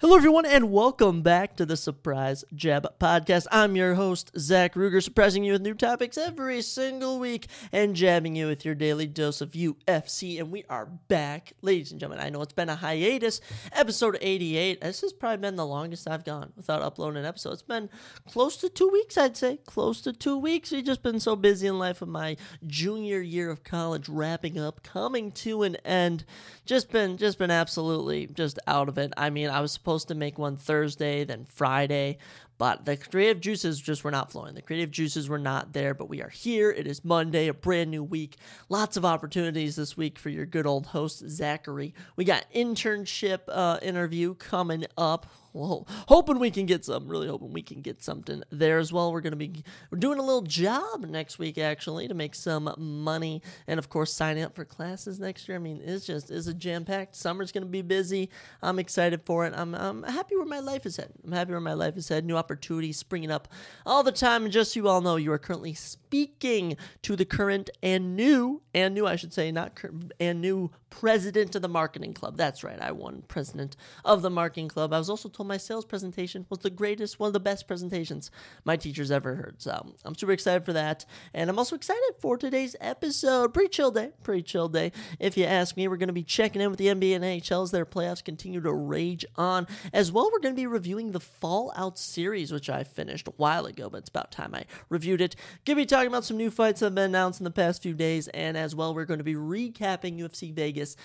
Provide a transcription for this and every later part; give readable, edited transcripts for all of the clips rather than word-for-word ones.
Hello, everyone, and welcome back to the Surprise Jab Podcast. I'm your host, Zach Ruger, surprising you with new topics every single week and jabbing you with your daily dose of UFC. And we are back, ladies and gentlemen. I know it's been a hiatus, episode 88. This has probably been the longest I've gone without uploading an episode. It's been close to 2 weeks, I'd say. Close to 2 weeks. We've just been so busy in life with my junior year of college wrapping up, coming to an end. Just been absolutely just out of it. I mean, I was supposed to make one Thursday, then Friday, but the creative juices just were not flowing. The creative juices were not there, but we are here. It is Monday, a brand new week. Lots of opportunities this week for your good old host, Zachary. We got internship interview coming up. Well, hoping we can get some, really hoping we can get something there as well. We're doing a little job next week, actually, to make some money. And, of course, signing up for classes next year. I mean, it's a jam-packed. Summer's going to be busy. I'm excited for it. I'm happy where my life is headed. New opportunities springing up all the time. And just so you all know, you are currently speaking to the current and new, I should say, not current, and new president of the marketing club. That's right. I won president of the marketing club. I was also told my sales presentation was one of the best presentations my teachers ever heard. So I'm super excited for that. And I'm also excited for today's episode. Pretty chill day. If you ask me, we're going to be checking in with the NBA and NHL as their playoffs continue to rage on. As well, we're going to be reviewing the Fallout series, which I finished a while ago, but it's about time I reviewed it. Going to be talking about some new fights that have been announced in the past few days. And as well, we're going to be recapping UFC Vegas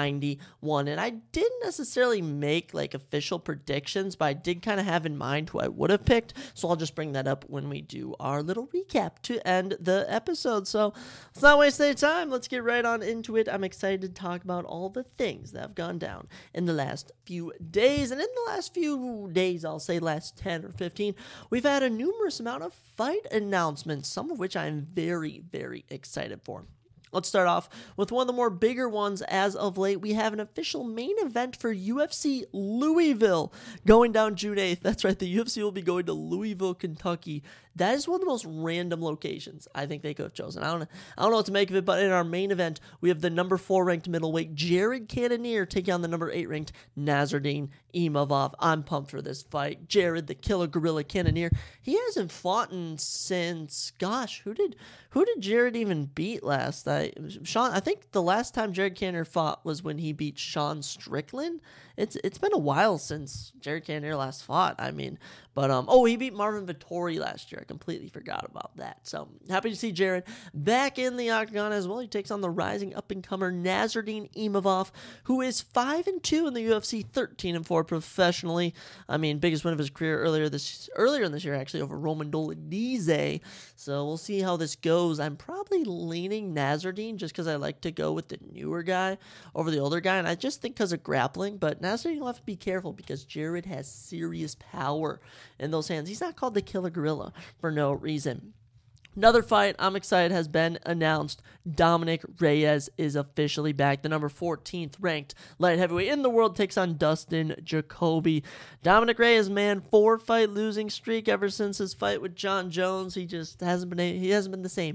91. And I didn't necessarily make official predictions, but I did kind of have in mind who I would have picked. So I'll just bring that up when we do our little recap to end the episode. So let's not waste any time. Let's get right on into it. I'm excited to talk about all the things that have gone down in the last few days. And in the last few days, I'll say last 10 or 15, we've had a numerous amount of fight announcements, some of which I'm very, very excited for. Let's start off with one of the more bigger ones as of late. We have an official main event for UFC Louisville going down June 8th. That's right, the UFC will be going to Louisville, Kentucky. That is one of the most random locations I think they could have chosen. I don't know what to make of it, but in our main event, we have the number 4 ranked middleweight Jared Cannonier taking on the number 8 ranked Nasruddin Imavov. I'm pumped for this fight. Jared, the killer gorilla Cannonier, he hasn't fought since, who did Jared even beat last? I think the last time Jared Cannonier fought was when he beat Sean Strickland. It's been a while since Jared Cannonier last fought. I mean, but he beat Marvin Vettori last year. I completely forgot about that. So happy to see Jared back in the octagon as well. He takes on the rising up-and-comer Nasruddin Imavov, who is 5-2 in the UFC, 13-4 professionally. I mean, biggest win of his career earlier in this year, actually, over Roman Dolidze. So we'll see how this goes. I'm probably leaning Nasruddin just because I like to go with the newer guy over the older guy, and I just think because of grappling. But Nasruddin will have to be careful because Jared has serious power in those hands. He's not called the killer gorilla for no reason. Another fight I'm excited has been announced. Dominic Reyes is officially back. The number 14th ranked light heavyweight in the world takes on Dustin Jacoby. Dominic Reyes, man, 4-fight losing streak ever since his fight with John Jones. He just hasn't been the same.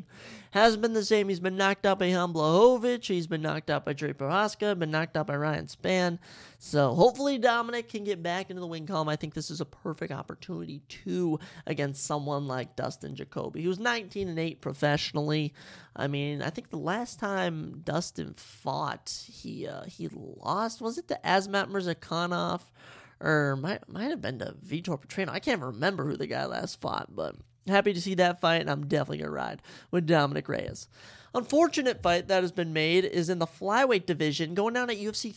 He's been knocked out by Jan Blachowicz. He's been knocked out by Dre Prohaska. Been knocked out by Ryan Spann. So hopefully Dominic can get back into the win column. I think this is a perfect opportunity too against someone like Dustin Jacoby, who's 19-8 professionally. I mean, I think the last time Dustin fought, he lost. Was it to Azmat Mirzakhanov? Or might have been to Vitor Petrino. I can't remember who the guy last fought, but happy to see that fight, and I'm definitely going to ride with Dominic Reyes. Unfortunate fight that has been made is in the flyweight division, going down at UFC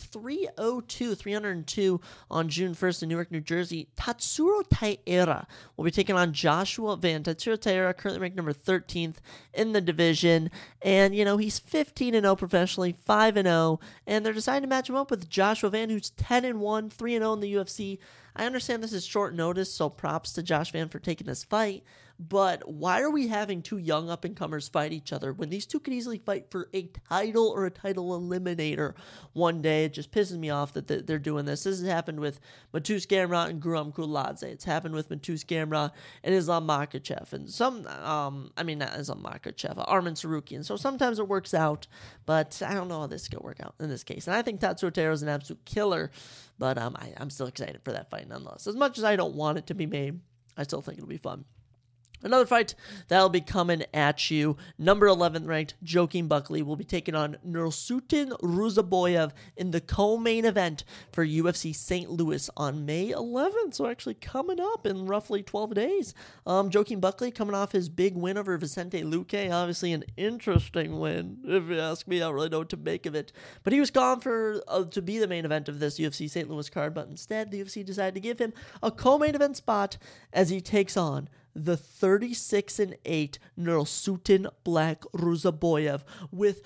302 on June 1st in Newark, New Jersey. Tatsuro Taira will be taking on Joshua Van. Tatsuro Taira currently ranked number 13th in the division, and he's 15-0 professionally, 5-0, and they're deciding to match him up with Joshua Van, who's 10-1, 3-0 in the UFC. I understand this is short notice, so props to Josh Van for taking this fight. But why are we having two young up-and-comers fight each other when these two two could easily fight for a title or a title eliminator one day. It just pisses me off that they're doing this. This has happened with Mateusz Gamrot and Guram Kuladze. It's happened with Mateusz Gamrot and Islam Makhachev. And not Islam Makhachev, Arman Tsarukyan. So sometimes it works out, but I don't know how this is going to work out in this case. And I think Tatsuo Taira is an absolute killer, but I'm still excited for that fight nonetheless. As much as I don't want it to be made, I still think it'll be fun. Another fight that'll be coming at you. Number 11 ranked Joaquin Buckley will be taking on Nursultan Ruzaboyev in the co-main event for UFC St. Louis on May 11th. So actually coming up in roughly 12 days. Joaquin Buckley coming off his big win over Vicente Luque. Obviously an interesting win, if you ask me. I don't really know what to make of it. But he was gone to be the main event of this UFC St. Louis card. But instead, the UFC decided to give him a co-main event spot as he takes on the 36-8 Nursultan Black Ruzaboyev with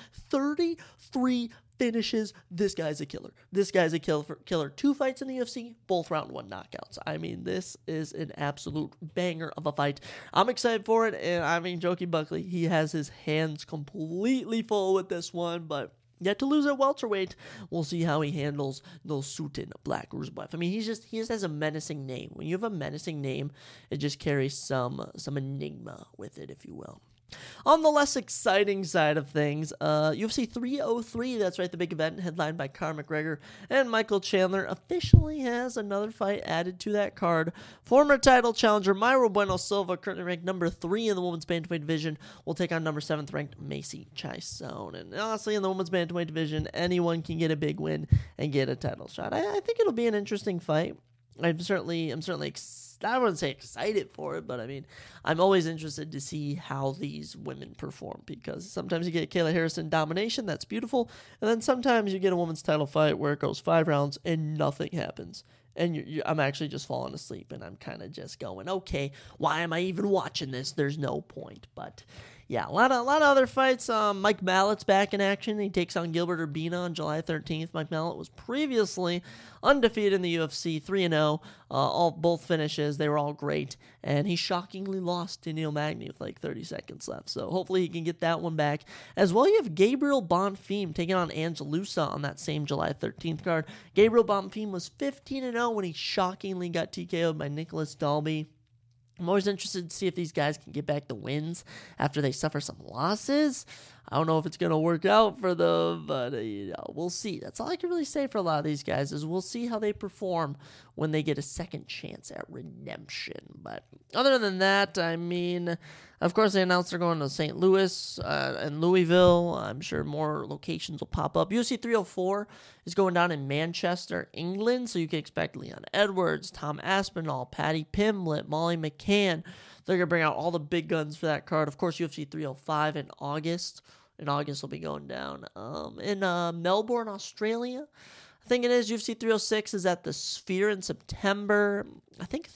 33 finishes. This guy's a killer. This guy's a killer. 2 fights in the UFC, both round 1 knockouts. I mean, this is an absolute banger of a fight. I'm excited for it, and Joaquin Buckley, he has his hands completely full with this one, but yet to lose at welterweight. We'll see how he handles Nursultan Black Ruzaboyev. I mean, he just has a menacing name. When you have a menacing name, it just carries some enigma with it, if you will. On the less exciting side of things, UFC 303, that's right, the big event headlined by Conor McGregor and Michael Chandler, officially has another fight added to that card. Former title challenger Mayra Bueno Silva, currently ranked number 3 in the women's bantamweight division, will take on number 7th ranked Macy Chiasson. And honestly, in the women's bantamweight division, anyone can get a big win and get a title shot. I think it'll be an interesting fight. I'm certainly I wouldn't say excited for it, but I mean, I'm always interested to see how these women perform, because sometimes you get Kayla Harrison domination, that's beautiful, and then sometimes you get a women's title fight where it goes 5 rounds and nothing happens. And I'm actually just falling asleep, and I'm kind of just going, okay, why am I even watching this? There's no point. But yeah, a lot of other fights. Mike Mallett's back in action. He takes on Gilbert Urbina on July 13th. Mike Mallett was previously undefeated in the UFC, 3-0. Both finishes, they were all great. And he shockingly lost to Neil Magny with like 30 seconds left. So hopefully he can get that one back. As well, you have Gabriel Bonfim taking on Angelusa on that same July 13th card. Gabriel Bonfim was 15-0 when he shockingly got TKO'd by Nicholas Dalby. I'm always interested to see if these guys can get back the wins after they suffer some losses. I don't know if it's going to work out for them, but we'll see. That's all I can really say for a lot of these guys, is we'll see how they perform when they get a second chance at redemption. But other than that, I mean, of course, they announced they're going to St. Louis and Louisville. I'm sure more locations will pop up. UFC 304 is going down in Manchester, England, so you can expect Leon Edwards, Tom Aspinall, Paddy Pimblett, Molly McCann. They're going to bring out all the big guns for that card. Of course, UFC 305 in August. In August, will be going down in Melbourne, Australia. I think it is. UFC 306 is at the Sphere in September. I think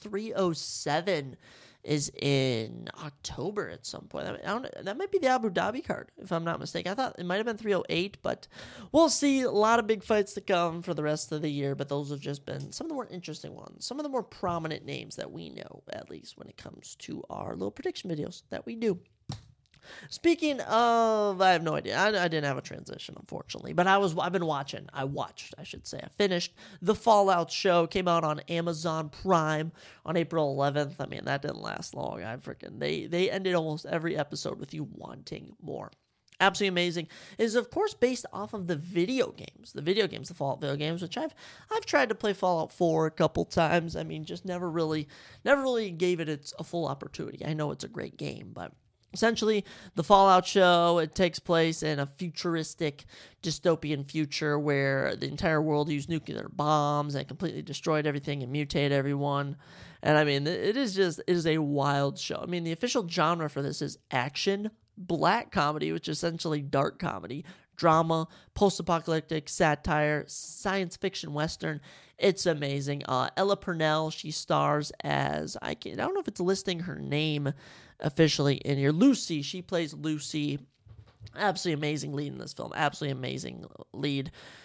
307 is in October at some point. That might be the Abu Dhabi card, if I'm not mistaken. I thought it might have been 308, but we'll see. A lot of big fights to come for the rest of the year, but those have just been some of the more interesting ones, some of the more prominent names that we know, at least when it comes to our little prediction videos that we do. Speaking of, I have no idea. I didn't have a transition, unfortunately, but I've been watching. I finished the Fallout show. Came out on Amazon Prime on April 11th. I mean, that didn't last long. They ended almost every episode with you wanting more. Absolutely amazing. It is, of course, based off of the video games. The Fallout video games, which I've tried to play Fallout 4 a couple times. I mean, just never really gave it a full opportunity. I know it's a great game, but essentially, the Fallout show, it takes place in a futuristic, dystopian future where the entire world used nuclear bombs and completely destroyed everything and mutated everyone. And I mean, it is a wild show. I mean, the official genre for this is action, black comedy, which is essentially dark comedy, drama, post-apocalyptic, satire, science fiction, western. It's amazing. Ella Purnell, she stars as, I don't know if it's listing her name officially in here. Lucy, she plays Lucy. Absolutely amazing lead in this film. Absolutely amazing lead.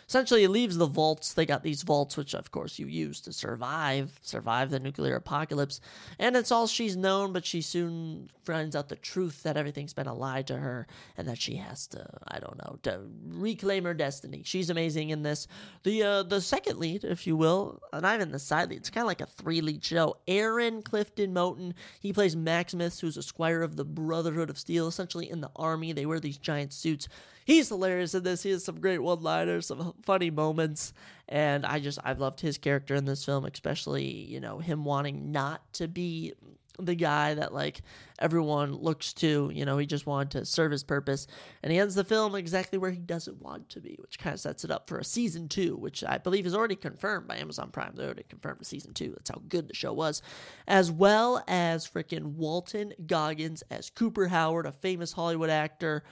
essentially he leaves the vaults. They got these vaults, which of course you use to survive the nuclear apocalypse. And it's all she's known, but she soon finds out the truth that everything's been a lie to her and that she has to, to reclaim her destiny. She's amazing in this. The second lead, if you will, not even the side lead, it's kind of like a 3-lead show. Aaron Clifton Moten, he plays Maximus, who's a squire of the Brotherhood of Steel, essentially in the army. They wear these giant suits. He's hilarious in this. He has some great one-liners, some funny moments, and I've loved his character in this film, especially, him wanting not to be the guy that, like, everyone looks to. He just wanted to serve his purpose, and he ends the film exactly where he doesn't want to be, which kind of sets it up for a season 2, which I believe is already confirmed by Amazon Prime. They already confirmed a season 2. That's how good the show was. As well as freaking Walton Goggins as Cooper Howard, a famous Hollywood actor.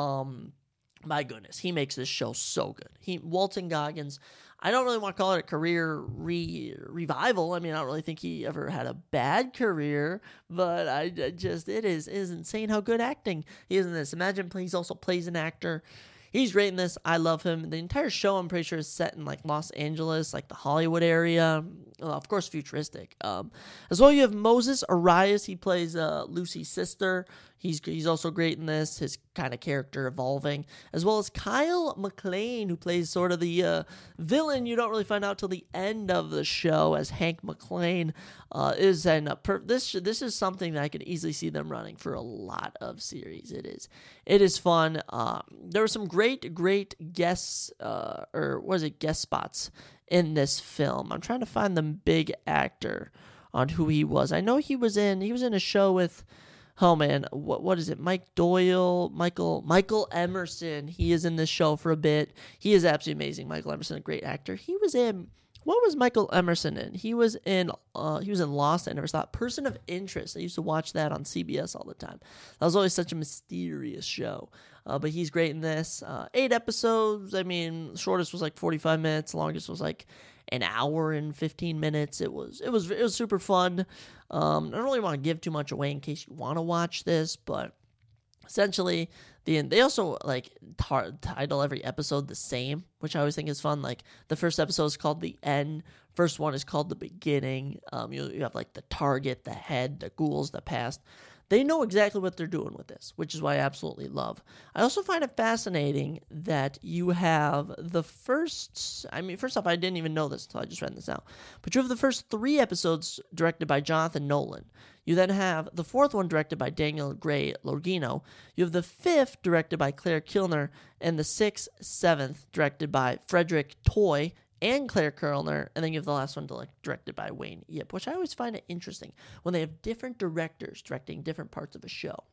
My goodness, he makes this show so good. Walton Goggins, I don't really want to call it a career revival. I mean, I don't really think he ever had a bad career, but it is insane how good acting he is in this. Imagine he also plays an actor. He's great in this. I love him. The entire show, I'm pretty sure, is set in, like, Los Angeles, like the Hollywood area. Of course, futuristic. As well, you have Moses Arias. He plays Lucy's sister. He's also great in this, his kind of character evolving. As well as Kyle MacLachlan, who plays sort of the villain you don't really find out till the end of the show, as Hank McClane is. And this is something that I could easily see them running for a lot of series. It is fun. There were some great guests, guest spots in this film. I'm trying to find the big actor on who he was. I know he was in a show with, oh man, what is it? Michael Emerson. He is in this show for a bit. He is absolutely amazing. Michael Emerson, a great actor. He was in, what was Michael Emerson in? He was in Lost. I never saw it. Person of Interest. I used to watch that on CBS all the time. That was always such a mysterious show. But he's great in this. 8 episodes. I mean, shortest was like 45 minutes. Longest was like an hour and 15 minutes. It was super fun. I don't really want to give too much away in case you want to watch this, but essentially, they also like title every episode the same, which I always think is fun. Like the first episode is called The End. First one is called The Beginning. You have like the target, the head, the ghouls, the past. They know exactly what they're doing with this, which is why I absolutely love. I also find it fascinating that you have first off, I didn't even know this until I just read this out, but you have the first 3 episodes directed by Jonathan Nolan. You then have the 4th one directed by Daniel Gray Lorgino. You have the 5th directed by Claire Kilner, and the 6th, 7th directed by Frederick Toy and Claire Kilner, and then you have the last one directed by Wayne Yip, which I always find it interesting when they have different directors directing different parts of a show.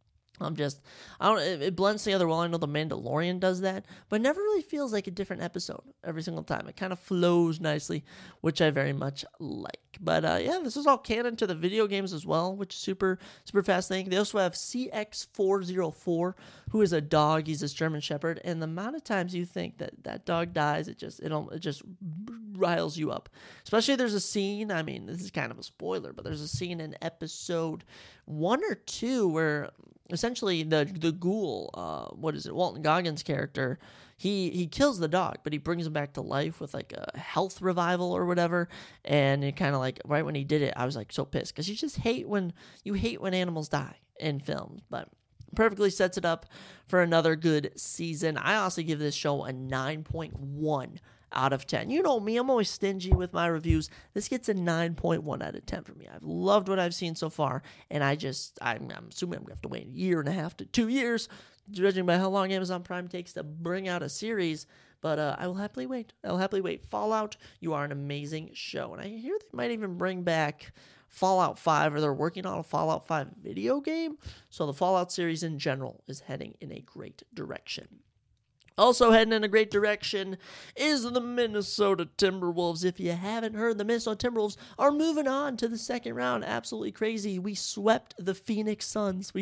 It blends together well. I know The Mandalorian does that, but it never really feels like a different episode every single time. It kind of flows nicely, which I very much like. But this is all canon to the video games as well, which is super, super fascinating. They also have CX404, who is a dog. He's this German Shepherd, and the amount of times you think that dog dies, it just riles you up. Especially there's a scene, I mean, this is kind of a spoiler, but there's a scene in episode 1 or 2 where essentially the ghoul, Walton Goggins' character, he kills the dog, but he brings him back to life with like a health revival or whatever. And it kind of like right when he did it, I was like so pissed because you hate when animals die in films, but perfectly sets it up for another good season. I honestly give this show a 9.1 out of 10. You know me, I'm always stingy with my reviews. This gets a 9.1 out of 10 for me. I've loved what I've seen so far, and I'm assuming I'm going to have to wait 1.5 to 2 years, judging by how long Amazon Prime takes to bring out a series, but I will happily wait. Fallout, you are an amazing show, and I hear they might even bring back Fallout 5, or they're working on a Fallout 5 video game, so the Fallout series in general is heading in a great direction. Also heading in a great direction is the Minnesota Timberwolves. If you haven't heard, the Minnesota Timberwolves are moving on to the second round. Absolutely crazy. We swept the Phoenix Suns.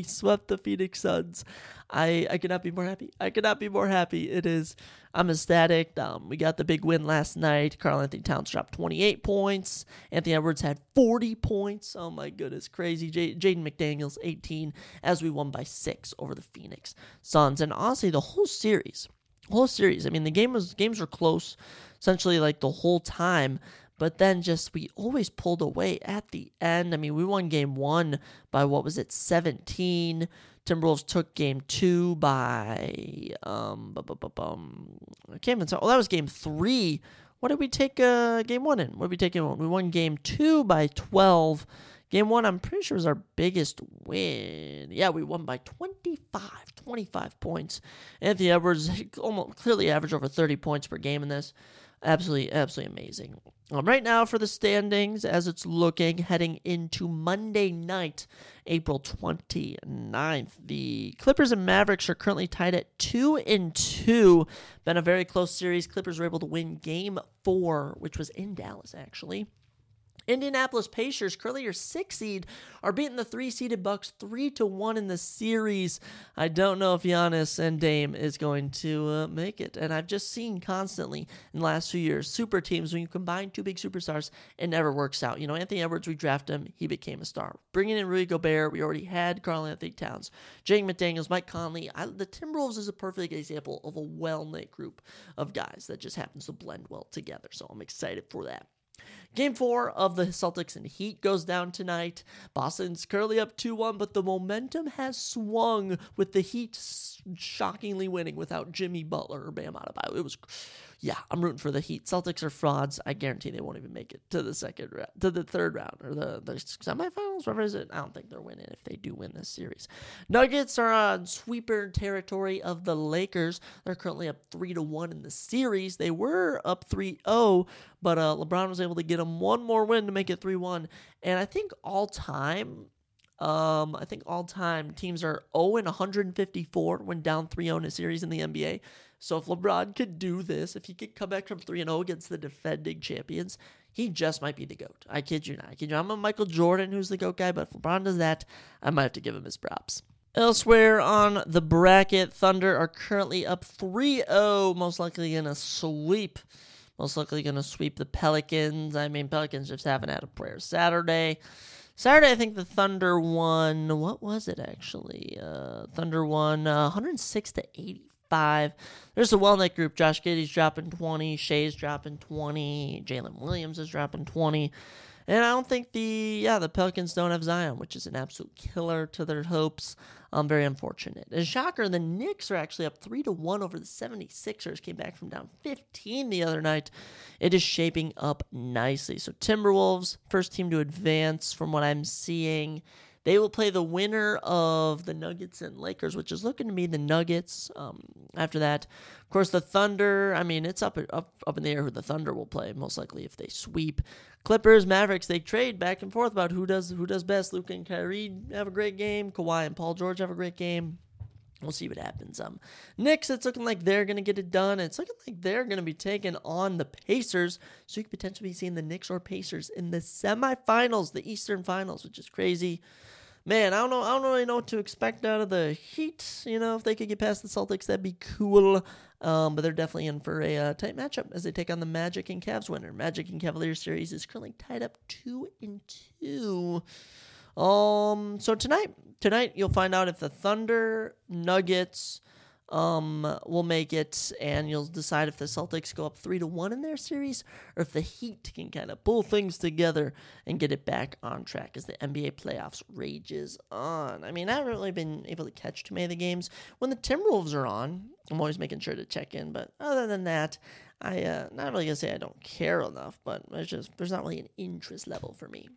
I could not be more happy. I'm ecstatic. We got the big win last night. Karl-Anthony Towns dropped 28 points. Anthony Edwards had 40 points. Oh my goodness, crazy. Jaden McDaniels, 18, as we won by 6 over the Phoenix Suns. And honestly, the whole series whole series. I mean, games were close essentially like the whole time, but then just we always pulled away at the end. I mean, we won game 1 by 17. Timberwolves took game 2 by I can't even tell. Oh, that was game 3. What did we take game 1 in? What did we take game 1? We won game 2 by 12. Game 1, I'm pretty sure, was our biggest win. Yeah, we won by 25 points. Anthony Edwards almost clearly averaged over 30 points per game in this. Absolutely amazing. Right now for the standings, as it's looking, heading into Monday night, April 29th, the Clippers and Mavericks are currently tied at 2-2. Been a very close series. Clippers were able to win game 4, which was in Dallas, actually. Indianapolis Pacers, currently your 6th seed, are beating the 3-seeded Bucks 3-1 in the series. I don't know if Giannis and Dame is going to make it. And I've just seen constantly in the last few years, super teams, when you combine 2 big superstars, it never works out. You know, Anthony Edwards, we drafted him, he became a star. Bringing in Rudy Gobert, we already had Karl-Anthony Towns, Jaden McDaniels, Mike Conley. The Timberwolves is a perfect example of a well-knit group of guys that just happens to blend well together. So I'm excited for that. Game 4 of the Celtics and Heat goes down tonight. Boston's currently up 2-1, but the momentum has swung with the Heat shockingly winning without Jimmy Butler or Bam Adebayo. I'm rooting for the Heat. Celtics are frauds. I guarantee they won't even make it to the third round, or the semifinals. Whatever is it? I don't think they're winning if they do win this series. Nuggets are on sweeper territory of the Lakers. They're currently up 3-1 in the series. They were up 3-0, but LeBron was able to get them one more win to make it 3-1. And I think all time teams are 0-154 when down 3-0 in a series in the NBA. So if LeBron could do this, if he could come back from 3-0 against the defending champions, he just might be the GOAT. I kid you not. I'm a Michael Jordan who's the GOAT guy, but if LeBron does that, I might have to give him his props. Elsewhere on the bracket, Thunder are currently up 3-0, most likely going to sweep the Pelicans. I mean, Pelicans just haven't had a prayer. Saturday, I think the Thunder won. What was it actually? Thunder won 106-85. There's a well-knit group. Josh Giddey's dropping 20. Shea's dropping 20. Jalen Williams is dropping 20. And I don't think the Pelicans don't have Zion, which is an absolute killer to their hopes. Very unfortunate. A shocker, the Knicks are actually up 3-1 over the 76ers. Came back from down 15 the other night. It is shaping up nicely. So Timberwolves, first team to advance from what I'm seeing. They will play the winner of the Nuggets and Lakers, which is looking to be the Nuggets. After that, of course, the Thunder. I mean, it's up in the air who the Thunder will play, most likely if they sweep. Clippers, Mavericks, they trade back and forth about who does best. Luka and Kyrie have a great game. Kawhi and Paul George have a great game. We'll see what happens. Knicks, it's looking like they're going to get it done. It's looking like they're going to be taking on the Pacers. So you could potentially be seeing the Knicks or Pacers in the semifinals, the Eastern Finals, which is crazy. Man, I don't really know what to expect out of the Heat. You know, if they could get past the Celtics, that'd be cool. But they're definitely in for a tight matchup as they take on the Magic and Cavs winner. Magic and Cavaliers series is currently tied up 2-2. So tonight you'll find out if the Thunder, Nuggets, will make it, and you'll decide if the Celtics go up 3-1 in their series, or if the Heat can kind of pull things together and get it back on track as the NBA playoffs rages on. I mean, I haven't really been able to catch too many of the games. When the Timberwolves are on, I'm always making sure to check in, but other than that, I not really gonna say I don't care enough, but there's not really an interest level for me.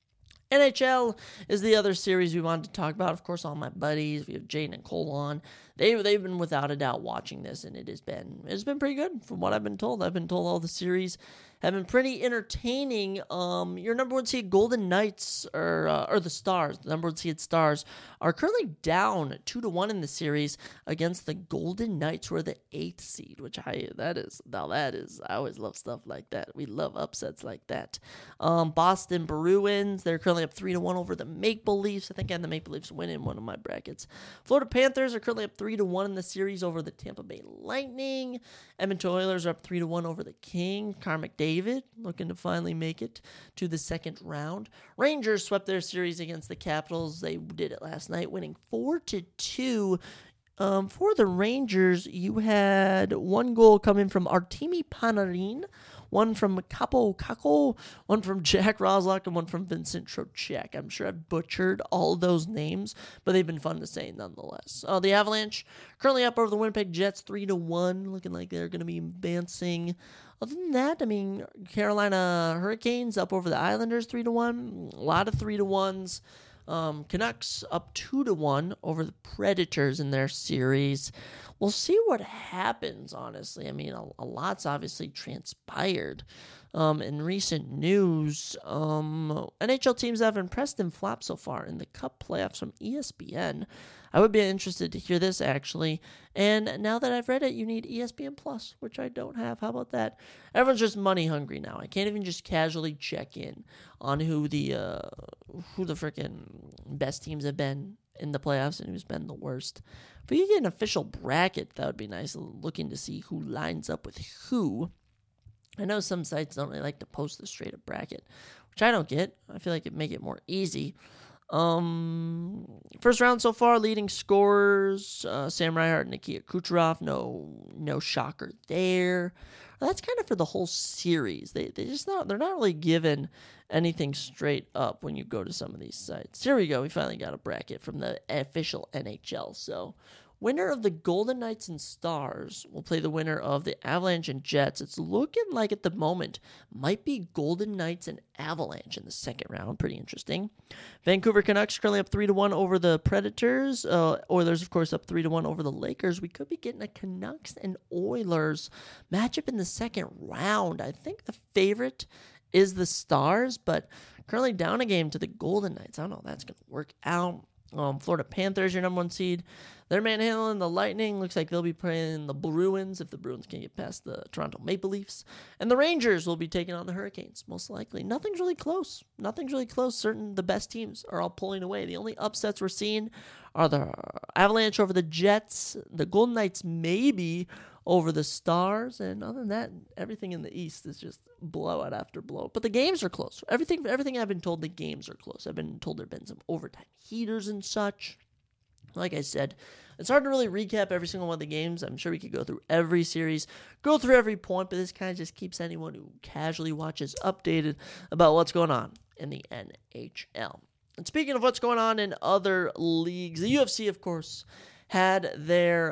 NHL is the other series we wanted to talk about. Of course, all my buddies, we have Jane and Cole on. They've been without a doubt watching this, and it's been pretty good from what I've been told. I've been told all the series have been pretty entertaining. Your number one seed Golden Knights or the Stars, the number one seed Stars, are currently down 2-1 in the series against the Golden Knights, who are the 8th seed. I always love stuff like that. We love upsets like that. Boston Bruins, they're currently up 3-1 over the Maple Leafs. I think I had the Maple Leafs win in one of my brackets. Florida Panthers are currently up 3-1 in the series over the Tampa Bay Lightning. Edmonton Oilers are up 3-1 over the King. Connor McDavid looking to finally make it to the second round. Rangers swept their series against the Capitals. They did it last night, winning 4-2. For the Rangers, you had one goal coming from Artemi Panarin, one from Capo Kako, one from Jack Roslock, and one from Vincent Trocheck. I'm sure I've butchered all of those names, but they've been fun to say nonetheless. The Avalanche currently up over the Winnipeg Jets 3-1, looking like they're going to be advancing. Other than that, I mean, Carolina Hurricanes up over the Islanders 3-1. A lot of 3-1s. Canucks up 2-1 over the Predators in their series. We'll see what happens, honestly. I mean, a lot's obviously transpired. In recent news, NHL teams have impressed and flopped so far in the Cup playoffs from ESPN. I would be interested to hear this, actually. And now that I've read it, you need ESPN Plus, which I don't have. How about that? Everyone's just money hungry now. I can't even just casually check in on who the freaking best teams have been in the playoffs and who's been the worst. If we could get an official bracket, that would be nice. Looking to see who lines up with who. I know some sites don't really like to post the straight up bracket, which I don't get. I feel like it'd make it more easy. First round so far, leading scorers, Sam Reinhart, Nikita Kucherov, no shocker there. That's kind of for the whole series. They're not really given anything straight up when you go to some of these sites. Here we go. We finally got a bracket from the official NHL. So, winner of the Golden Knights and Stars will play the winner of the Avalanche and Jets. It's looking like at the moment might be Golden Knights and Avalanche in the second round. Pretty interesting. Vancouver Canucks currently up 3-1 over the Predators. Oilers, of course, up 3-1 over the Lakers. We could be getting a Canucks and Oilers matchup in the second round. I think the favorite is the Stars, but currently down a game to the Golden Knights. I don't know if that's going to work out. Florida Panthers, your number one seed. They're manhandling the Lightning. Looks like they'll be playing the Bruins if the Bruins can get past the Toronto Maple Leafs. And the Rangers will be taking on the Hurricanes, most likely. Nothing's really close. Certain the best teams are all pulling away. The only upsets we're seeing are the Avalanche over the Jets, the Golden Knights maybe over the Stars, and other than that, everything in the East is just blowout after blowout. But the games are close. Everything I've been told, the games are close. I've been told there have been some overtime heaters and such. Like I said, it's hard to really recap every single one of the games. I'm sure we could go through every series, go through every point, but this kind of just keeps anyone who casually watches updated about what's going on in the NHL. And speaking of what's going on in other leagues, the UFC, of course, had their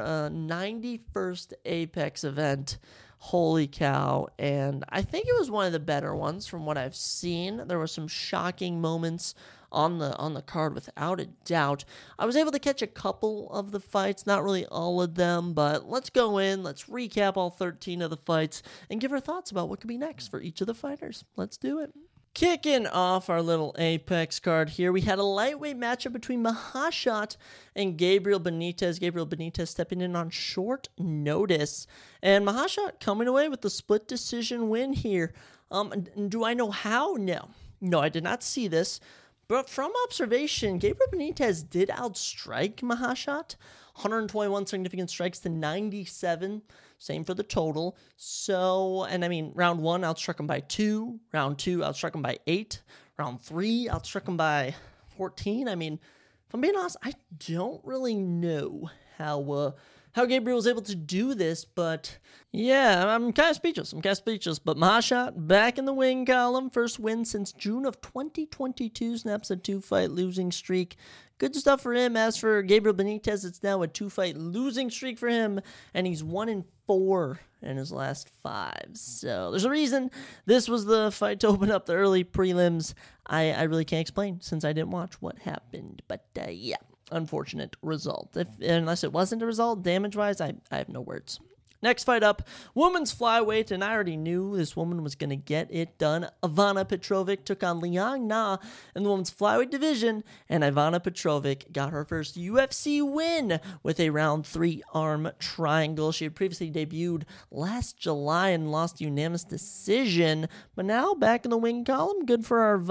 91st Apex event. Holy cow. And I think it was one of the better ones from what I've seen. There were some shocking moments on the card without a doubt. I was able to catch a couple of the fights, not really all of them, but let's go in, let's recap all 13 of the fights, and give our thoughts about what could be next for each of the fighters. Let's do it. Kicking off our little Apex card here, we had a lightweight matchup between Mahashat and Gabriel Benitez. Gabriel Benitez stepping in on short notice, and Mahashat coming away with the split decision win here. Do I know how? No, I did not see this, but from observation, Gabriel Benitez did outstrike Mahashat. 121 significant strikes to 97. Same for the total. So, and I mean, round 1, outstruck him by 2. Round 2, outstruck him by 8. Round 3, outstruck him by 14. I mean, if I'm being honest, I don't really know how Gabriel was able to do this, but yeah, I'm kind of speechless. But Mahashat back in the win column. First win since June of 2022. Snaps a 2-fight losing streak. Good stuff for him. As for Gabriel Benitez, it's now a 2-fight losing streak for him, and he's 1-4 in his last 5. So there's a reason this was the fight to open up the early prelims. I really can't explain since I didn't watch what happened, but yeah, unfortunate result. Unless it wasn't a result, damage-wise, I have no words. Next fight up, women's flyweight, and I already knew this woman was going to get it done. Ivana Petrovic took on Liang Na in the women's flyweight division, and Ivana Petrovic got her first UFC win with a round 3 arm triangle. She had previously debuted last July and lost unanimous decision, but now back in the win column. Good for our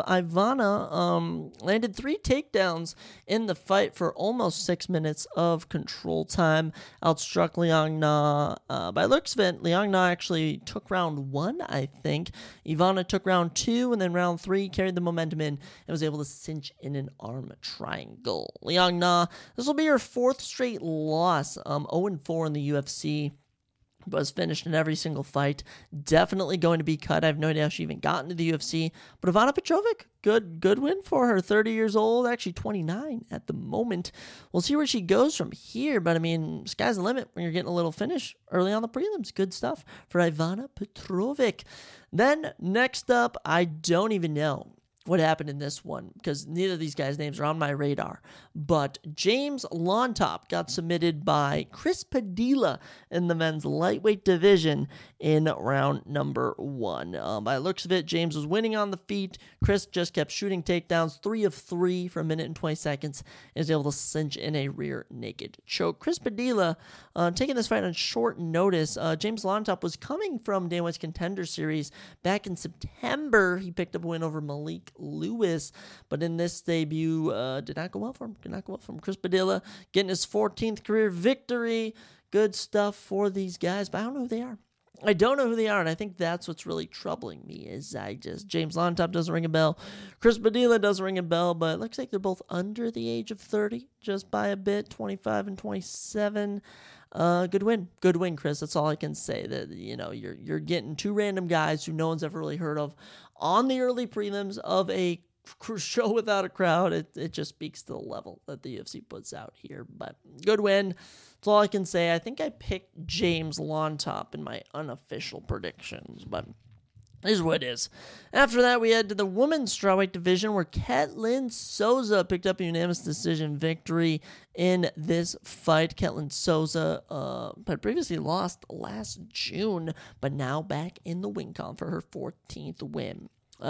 Ivana. Landed 3 takedowns in the fight for almost 6 minutes of control time. Outstruck Liang Na By looks of it, Liang Na actually took round 1, I think. Ivana took round 2, and then round 3 carried the momentum in and was able to cinch in an arm triangle. Liang Na, this will be her 4th straight loss, 0-4 in the UFC. Was finished in every single fight. Definitely going to be cut. I have no idea how she even got into the UFC. But Ivana Petrovic, good win for her. 30 years old, actually 29 at the moment. We'll see where she goes from here. But, I mean, sky's the limit when you're getting a little finish early on the prelims. Good stuff for Ivana Petrovic. Then, next up, I don't even know what happened in this one, because neither of these guys' names are on my radar. But James Lontop got submitted by Chris Padilla in the men's lightweight division in round number 1. By the looks of it, James was winning on the feet. Chris just kept shooting takedowns, 3 of 3 for a minute and 20 seconds, and was able to cinch in a rear naked choke. Chris Padilla taking this fight on short notice. James Lontop was coming from Dana White's Contender Series back in September. He picked up a win over Malik Lewis, but in this debut, did not go well for him. Chris Padilla getting his 14th career victory. Good stuff for these guys, but I don't know who they are. And I think that's what's really troubling me is James Lontop doesn't ring a bell. Chris Padilla doesn't ring a bell, but it looks like they're both under the age of 30, just by a bit, 25 and 27. Good win, Chris. That's all I can say. That you're getting 2 random guys who no one's ever really heard of on the early prelims of a show without a crowd. It just speaks to the level that the UFC puts out here. But good win. That's all I can say. I think I picked James Lontop in my unofficial predictions, but it is what it is. After that, we head to the women's strawweight division where Ketlin Souza picked up a unanimous decision victory in this fight. Ketlin Souza had previously lost last June, but now back in the win column for her 14th win.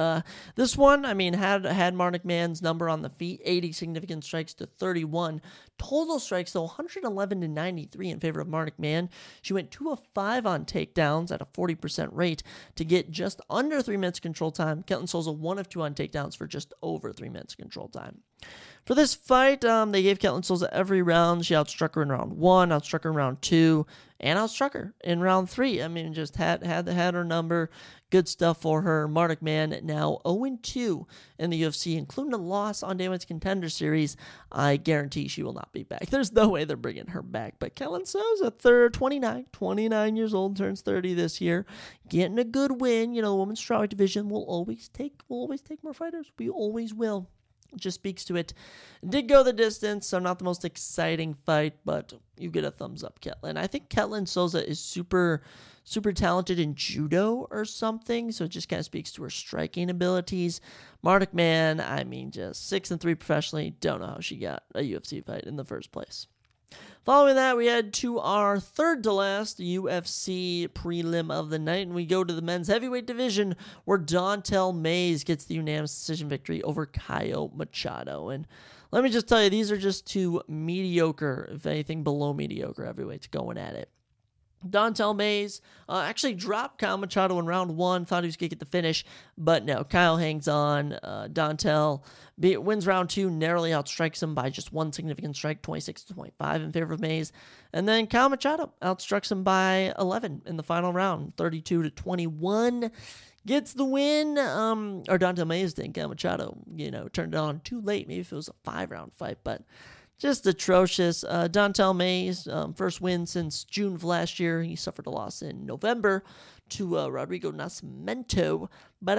This one, I mean, had Marnik McMahon's number on the feet, 80 significant strikes to 31. Total strikes, though, 111 to 93 in favor of Marnik McMahon. She went 2 of 5 on takedowns at a 40% rate to get just under 3 minutes control time. Ketlin Souza 1 of 2 on takedowns for just over 3 minutes control time. For this fight, they gave Ketlin Souza every round. She outstruck her in round 1, outstruck her in round 2, and outstruck her in round 3. I mean, just had her number. Good stuff for her. Marnik McMahon now 0-2 in the UFC, including a loss on Dana White's Contender Series. I guarantee she will not be back. There's no way they're bringing her back. But Ketlin Souza, 29 years old, turns 30 this year, getting a good win. The women's strawweight division will always take more fighters. We always will. It just speaks to it. Did go the distance, so not the most exciting fight, but you get a thumbs up, Ketlin. I think Ketlin Souza is super talented in judo or something, so it just kind of speaks to her striking abilities. Marnik McMahon, I mean, just 6-3 professionally. Don't know how she got a UFC fight in the first place. Following that, we head to our third to last UFC prelim of the night, and we go to the men's heavyweight division where Don'Tale Mayes gets the unanimous decision victory over Caio Machado. And let me just tell you, these are just 2 mediocre, if anything below mediocre, heavyweights going at it. Don'Tale Mayes actually dropped Caio Machado in round 1, thought he was going to get the finish, but no, Caio hangs on. Don'Tale wins round 2, narrowly outstrikes him by just 1 significant strike, 26-25 in favor of Mayes. And then Caio Machado outstrucks him by 11 in the final round, 32-21. Gets the win, or Don'Tale Mayes didn't. Caio Machado, turned it on too late. Maybe if it was a 5-round fight, but just atrocious. Don'Tale Mayes, first win since June of last year. He suffered a loss in November to Rodrigo Nascimento. But,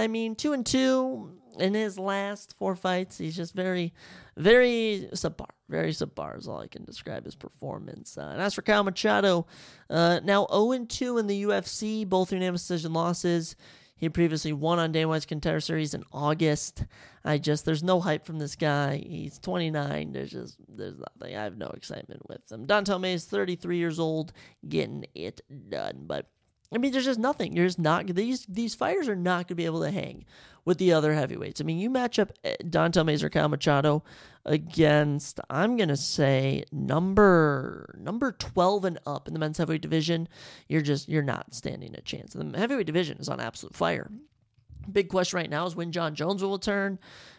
2-2 in his last 4 fights. He's just very, very subpar. Very subpar is all I can describe his performance. And as for Caio Machado, now 0-2 in the UFC, both unanimous decision losses. He previously won on Dana White's Contender Series in August. There's no hype from this guy. He's 29. There's nothing. I have no excitement with him. Don'Tale Mayes, 33 years old, getting it done. But, there's just nothing. You're just not, these fighters are not going to be able to hang with the other heavyweights. You match up Don'Tale Mayes or Caio Machado against, I'm going to say, number 12 and up in the men's heavyweight division. You're not standing a chance. The heavyweight division is on absolute fire. Big question right now is when John Jones will return.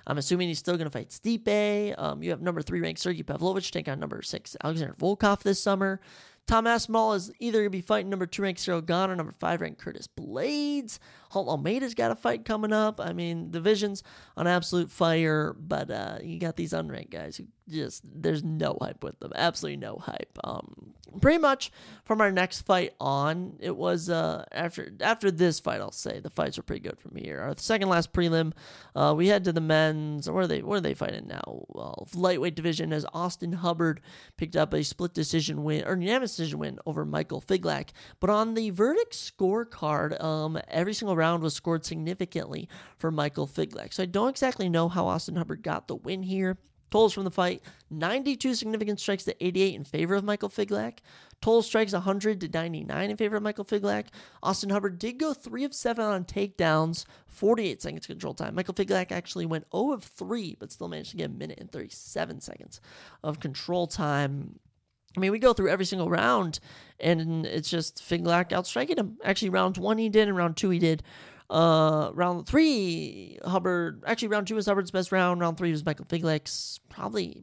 I'm assuming he's still going to fight Stipe. You have number 3 ranked Sergey Pavlovich take on number 6 Alexander Volkov this summer. Tom Aspinall is either going to be fighting number 2 ranked Cyril Gane or number 5 ranked Curtis Blades. Halt Almeida's got a fight coming up. I mean, division's on absolute fire, but you got these unranked guys who there's no hype with them. Absolutely no hype. Pretty much from our next fight on, it was after this fight, I'll say the fights were pretty good from here. Our second last prelim, we head to the men's. What are they fighting now? Lightweight division, as Austin Hubbard picked up a split decision win or unanimous decision win over Michael Figlak. But on the verdict scorecard, every single round was scored significantly for Michael Figlak. So I don't exactly know how Austin Hubbard got the win here. Totals from the fight, 92 significant strikes to 88 in favor of Michael Figlak. Total strikes 100 to 99 in favor of Michael Figlak. Austin Hubbard did go 3 of 7 on takedowns, 48 seconds control time. Michael Figlak actually went 0 of 3, but still managed to get a minute and 37 seconds of control time. I mean, we go through every single round, and it's just Figlak outstriking him. Actually, round 1 he did, and round 2 he did. Round 3, round 2 was Hubbard's best round. Round 3 was Michael Figlak's. Probably,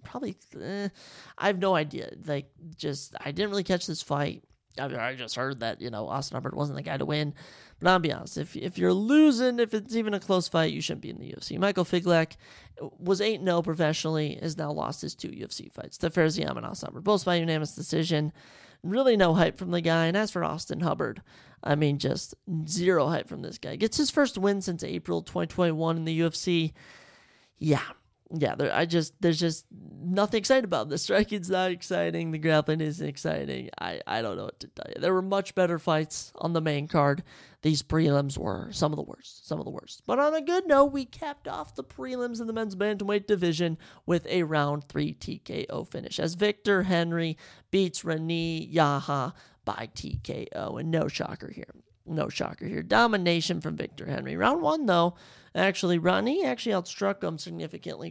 I have no idea. I didn't really catch this fight. I just heard that, Austin Hubbard wasn't the guy to win. But I'll be honest, if you're losing, if it's even a close fight, you shouldn't be in the UFC. Michael Figlak was 8-0 professionally, has now lost his 2 UFC fights to Ferziyam and Austin Hubbard, both by unanimous decision. Really no hype from the guy. And as for Austin Hubbard, I mean, just zero hype from this guy. Gets his first win since April 2021 in the UFC. Yeah, there's just nothing exciting about this. Striking's not exciting. The grappling isn't exciting. I don't know what to tell you. There were much better fights on the main card. These prelims were some of the worst. But on a good note, we capped off the prelims in the men's bantamweight division with a round 3 TKO finish as Victor Henry beats Rani Yahya by TKO. And no shocker here. Domination from Victor Henry. Round 1, though, Rani outstruck him significantly,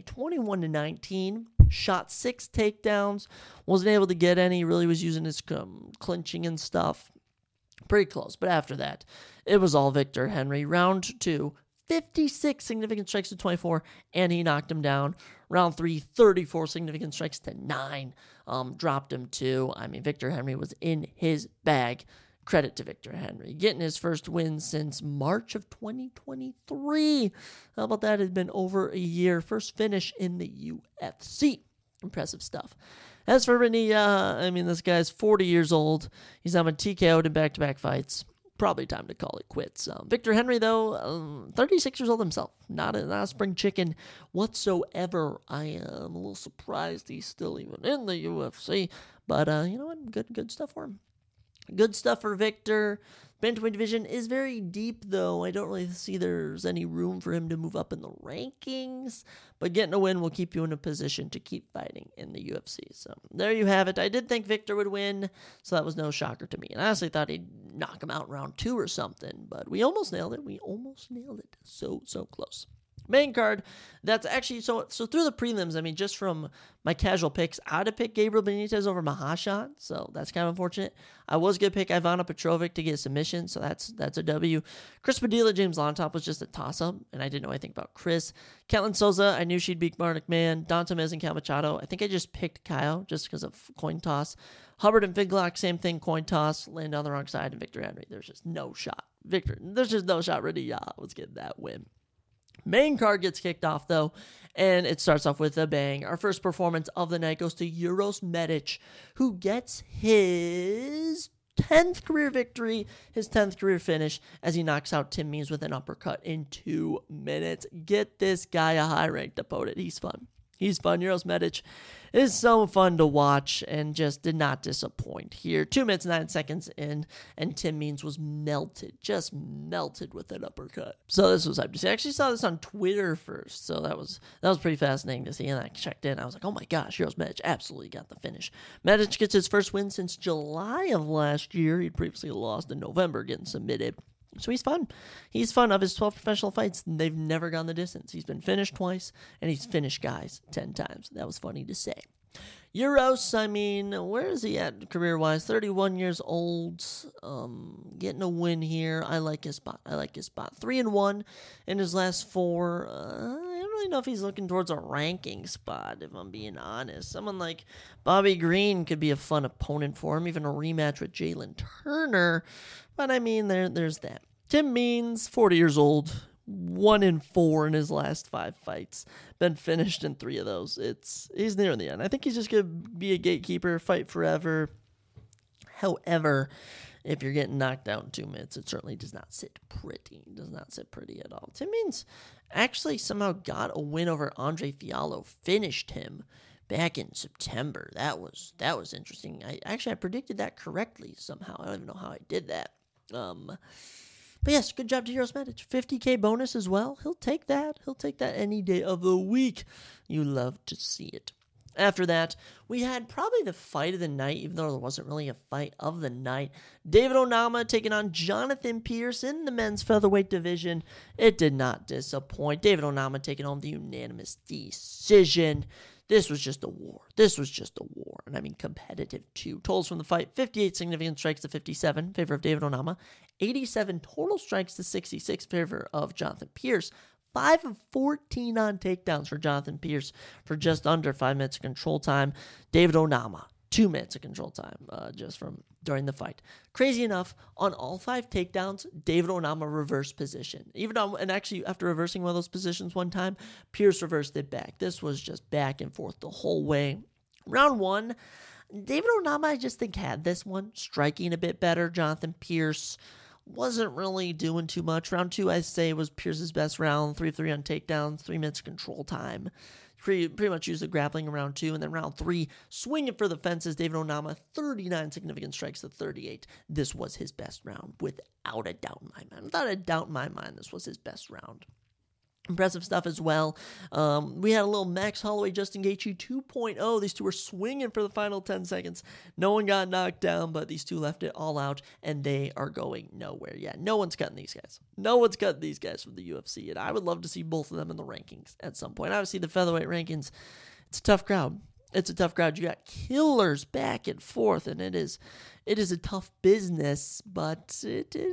21-19. Shot 6 takedowns. Wasn't able to get any. Really was using his clinching and stuff. Pretty close. But after that, it was all Victor Henry. Round 2, 56 significant strikes to 24, and he knocked him down. Round 3, 34 significant strikes to 9. Dropped him 2. I mean, Victor Henry was in his bag. Credit to Victor Henry, getting his first win since March of 2023. How about that? It had been over a year. First finish in the UFC. Impressive stuff. As for Rania, this guy's 40 years old. He's now been TKO'd in back-to-back fights. Probably time to call it quits. Victor Henry, though, 36 years old himself. Not a spring chicken whatsoever. I am a little surprised he's still even in the UFC. But, you know what? Good stuff for him. Good stuff for Victor. Bantamweight division is very deep, though. I don't really see there's any room for him to move up in the rankings. But getting a win will keep you in a position to keep fighting in the UFC. So there you have it. I did think Victor would win, so that was no shocker to me. And I honestly thought he'd knock him out in round 2 or something. But we almost nailed it. So close. Main card, that's actually, so through the prelims, just from my casual picks, I had to pick Gabriel Benitez over Mahashan, so that's kind of unfortunate. I was going to pick Ivana Petrovic to get a submission, so that's a W. Chris Padilla, James Lontop was just a toss-up, and I didn't know anything about Chris. Ketlin Souza, I knew she'd beat Marnik Man. Donta Mez and Cal Machado, I think I just picked Kyle just because of coin toss. Hubbard and Figlak, same thing, coin toss, land on the wrong side, and Victor Henry. There's just no shot. Really, was getting that win. Main card gets kicked off, though, and it starts off with a bang. Our first performance of the night goes to Uros Medic, who gets his 10th career victory, his 10th career finish, as he knocks out Tim Means with an uppercut in 2 minutes. Get this guy a high-ranked opponent. He's fun. Uros Medic is so fun to watch and just did not disappoint here. 2 minutes, 9 seconds in, and Tim Means was melted with an uppercut. So this was hype to see. I actually saw this on Twitter first, so that was pretty fascinating to see. And I checked in. I was like, oh my gosh, Uros Medic absolutely got the finish. Medic gets his first win since July of last year. He'd previously lost in November, getting submitted. So he's fun. Of his 12 professional fights, they've never gone the distance. He's been finished twice, and he's finished guys 10 times. That was funny to say. Uros, where is he at career-wise? 31 years old, getting a win here. I like his spot. 3-1 in his last 4. I don't really know if he's looking towards a ranking spot, if I'm being honest. Someone like Bobby Green could be a fun opponent for him, even a rematch with Jalen Turner. But I mean, there's that. Tim Means, 40 years old, 1-4 in his last 5 fights. Been finished in 3 of those. He's near the end. I think he's just going to be a gatekeeper, fight forever. However, if you're getting knocked out in 2 minutes, it certainly does not sit pretty. It does not sit pretty at all. Tim Means actually somehow got a win over Andre Fiallo, finished him back in September. That was interesting. I predicted that correctly somehow. I don't even know how I did that. But yes, good job to Heroes Medic. 50K bonus as well. He'll take that. He'll take that any day of the week. You love to see it. After that, we had probably the fight of the night, even though there wasn't really a fight of the night. David Onama taking on Jonathan Pierce in the men's featherweight division. It did not disappoint. David Onama taking home the unanimous decision. This was just a war. And I mean competitive too. Totals from the fight, 58 significant strikes to 57 in favor of David Onama. 87 total strikes to 66 in favor of Jonathan Pierce. 5 of 14 on takedowns for Jonathan Pierce for just under 5 minutes of control time. David Onama, 2 minutes of control time just from during the fight. Crazy enough, on all 5 takedowns, David Onama reversed position. And actually, after reversing one of those positions one time, Pierce reversed it back. This was just back and forth the whole way. Round 1, David Onama, I just think, had this one, striking a bit better. Jonathan Pierce wasn't really doing too much. Round 2, I say, was Pierce's best round. 3 of 3 on takedowns, 3 minutes control time. Pretty much used the grappling in round 2. And then round 3, swinging for the fences. David Onama, 39 significant strikes to 38. This was his best round, without a doubt in my mind. Without a doubt in my mind, this was his best round. Impressive stuff as well. We had a little Max Holloway, Justin Gaethje 2.0. These two were swinging for the final 10 seconds. No one got knocked down, but these two left it all out, and they are going nowhere. Yeah, no one's cutting these guys. No one's cutting these guys from the UFC, and I would love to see both of them in the rankings at some point. Obviously, the featherweight rankings, it's a tough crowd. It's a tough crowd. You got killers back and forth, and it is a tough business, but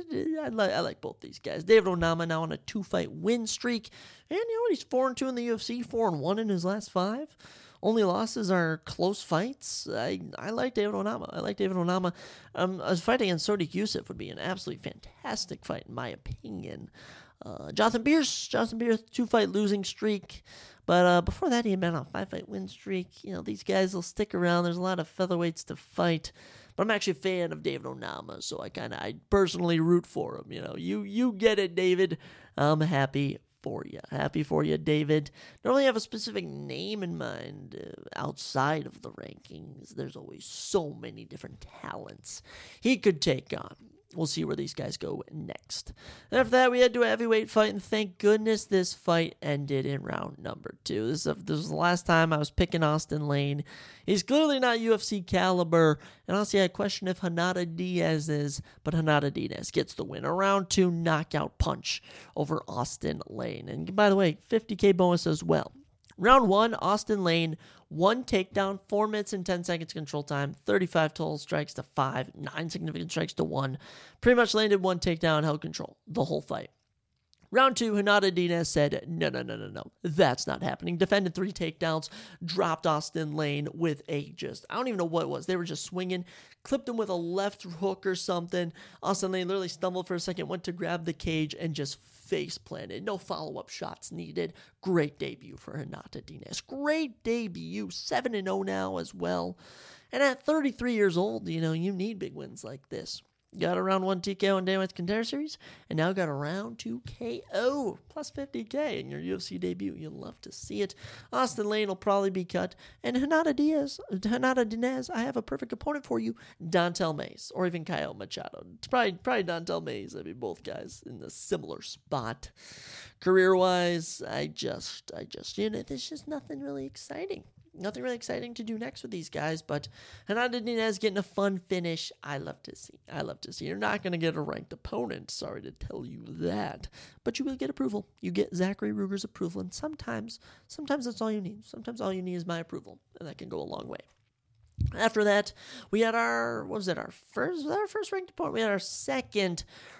I like both these guys. David Onama now on a 2-fight win streak, and you know what? He's 4-2 in the UFC, 4-1 in his last 5. Only losses are close fights. I like David Onama. A fight against Sodiq Yusuff would be an absolutely fantastic fight, in my opinion. Jonathan Pierce, 2-fight losing streak. But before that, he had been on a 5-fight win streak. You know, these guys will stick around. There's a lot of featherweights to fight. But I'm actually a fan of David Onama, so I personally root for him. You know, you get it, David. I'm happy for you. Happy for you, David. Don't really have a specific name in mind outside of the rankings. There's always so many different talents he could take on. We'll see where these guys go next. After that, we head to a heavyweight fight, and thank goodness this fight ended in round number 2. This was the last time I was picking Austin Lane. He's clearly not UFC caliber, and honestly, I question if Hanada Diaz is, but Hanada Diaz gets the win. A round 2 knockout punch over Austin Lane. And by the way, 50K bonus as well. Round 1, Austin Lane, 1 takedown, 4 minutes and 10 seconds control time, 35 total strikes to 5, 9 significant strikes to 1. Pretty much landed 1 takedown, held control the whole fight. Round 2, Hanada Diaz said, no, that's not happening. Defended 3 takedowns, dropped Austin Lane with I don't even know what it was. They were just swinging, clipped him with a left hook or something. Austin Lane literally stumbled for a second, went to grab the cage, and just face planted. No follow-up shots needed. Great debut for Hanada Diaz. Great debut. 7-0 now as well. And at 33 years old, you know, you need big wins like this. Got a round 1 TKO in Dana White's Contender Series, and now got a round 2 KO, plus 50K in your UFC debut. You'll love to see it. Austin Lane will probably be cut, and Hanada Diaz, I have a perfect opponent for you, Dontel Mays, or even Kyle Machado. It's probably Dontel Mays. I mean, both guys in a similar spot. Career-wise, I just, you know, there's just nothing really exciting. Nothing really exciting to do next with these guys, but Hanada Diaz getting a fun finish, I love to see. You're not going to get a ranked opponent, sorry to tell you that, but you will get approval. You get Zachary Ruger's approval, and sometimes that's all you need. Sometimes all you need is my approval, and that can go a long way. After that, we had our first ranked opponent. We had our second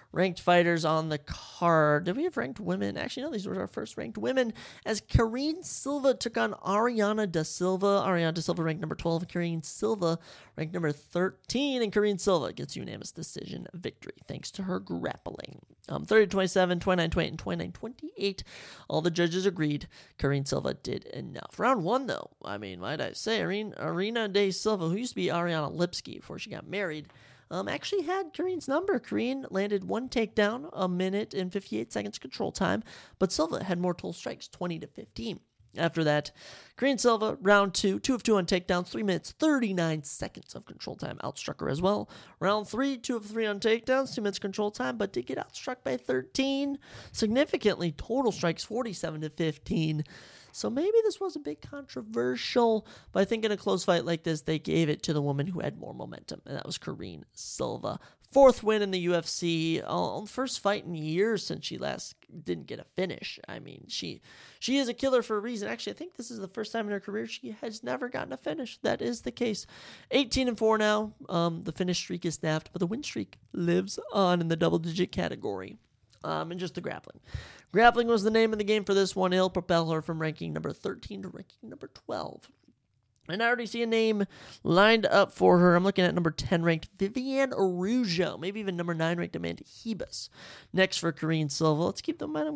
ranked fighters on the card. Did we have ranked women? Actually, no, these were our first ranked women, as Karine Silva took on Ariana Da Silva. Ariana Da Silva ranked number 12, Karine Silva ranked number 13, and Karine Silva gets unanimous decision victory thanks to her grappling. 30-27, 29-28, and 29-28. All the judges agreed Karine Silva did enough. Round one, though, I mean, might I say, Ariana Da Silva, who used to be Ariana Lipski before she got married, actually had Karine's number. Karine landed one takedown, 1 minute and 58 seconds control time, but Silva had more total strikes, 20-15. After that, Karine Silva, round 2, 2 of 2 on takedowns, 3 minutes, 39 seconds of control time, outstruck her as well. Round 3, 2 of 3 on takedowns, 2 minutes control time, but did get outstruck by 13. Significantly, total strikes, 47-15. So maybe this was a bit controversial, but I think in a close fight like this, they gave it to the woman who had more momentum, and that was Karine Silva. 4th win in the UFC, first fight in years since she last didn't get a finish. I mean, she is a killer for a reason. Actually, I think this is the first time in her career she has never gotten a finish. That is the case. 18-4 now. The finish streak is snapped, but the win streak lives on in the double-digit category. And just the grappling. Grappling was the name of the game for this one. It'll propel her from ranking number 13 to ranking number 12. And I already see a name lined up for her. I'm looking at number 10 ranked Viviane Araujo. Maybe even number 9 ranked Amanda Hebus. Next for Karine Silva. Let's keep the momentum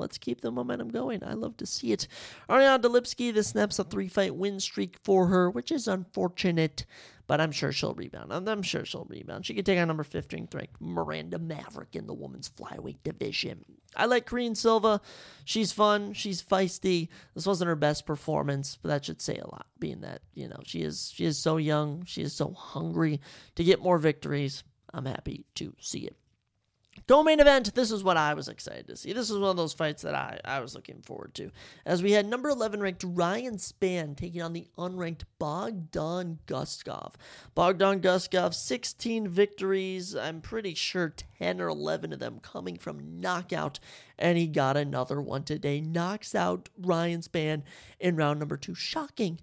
going. I love to see it. Ariana Lipski, this snaps a 3-fight win streak for her, which is unfortunate, but I'm sure she'll rebound. She can take on number 15 ranked Miranda Maverick in the women's flyweight division. I like Karine Silva. She's fun. She's feisty. This wasn't her best performance, but that should say a lot, being that, she is so young. She is so hungry to get more victories. I'm happy to see it. Co-main event, this is what I was excited to see. This is one of those fights that I was looking forward to, as we had number 11 ranked Ryan Spann taking on the unranked Bogdan Guskov. Bogdan Guskov, 16 victories. I'm pretty sure 10 or 11 of them coming from knockout, and he got another one today. Knocks out Ryan Spann in round number 2. Shocking.